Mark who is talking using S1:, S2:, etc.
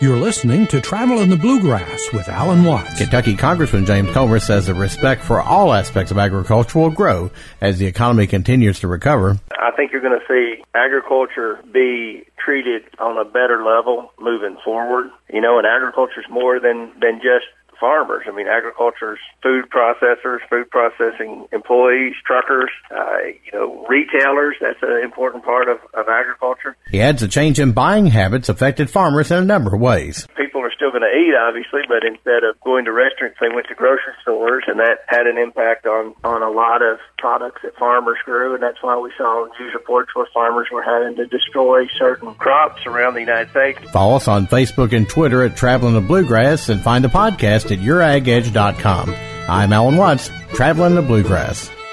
S1: You're listening to Travel in the Bluegrass with Alan Watts.
S2: Kentucky Congressman James Comer says the respect for all aspects of agriculture will grow as the economy continues to recover.
S3: I think you're going to see agriculture be treated on a better level moving forward. You know, and agriculture is more than just farmers. I mean, agriculture's food processors, food processing employees, truckers, retailers. That's an important part of agriculture.
S2: He adds a change in buying habits affected farmers in a number of ways.
S3: People are still going to eat, obviously, but instead of going to restaurants, they went to grocery stores, and that had an impact on a lot of products that farmers grew, and that's why we saw news reports where farmers were having to destroy certain crops around the United States.
S2: Follow us on Facebook and Twitter at Traveling the Bluegrass, and find the podcast at YourAgEdge.com. I'm Alan Watts, Traveling the Bluegrass.